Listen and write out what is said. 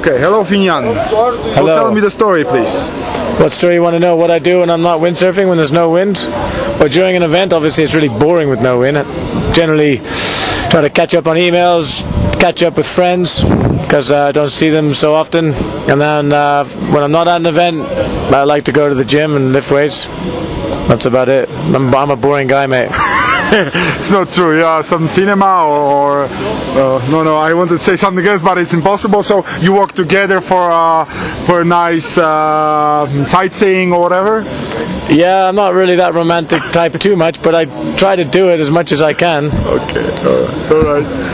Okay, hello Finian. So tell me the story, please. What story you want to know? What I do when I'm not windsurfing, when there's no wind? Or during an event, obviously it's really boring with no wind. I generally try to catch up on emails, catch up with friends, because I don't see them so often. And then when I'm not at an event, I like to go to the gym and lift weights. That's about it. I'm a boring guy, mate. It's not true. Yeah, some cinema or no. I wanted to say something else, but it's impossible. So you work together for a nice sightseeing or whatever. Yeah, I'm not really that romantic type too much, but I try to do it as much as I can. Okay, all right.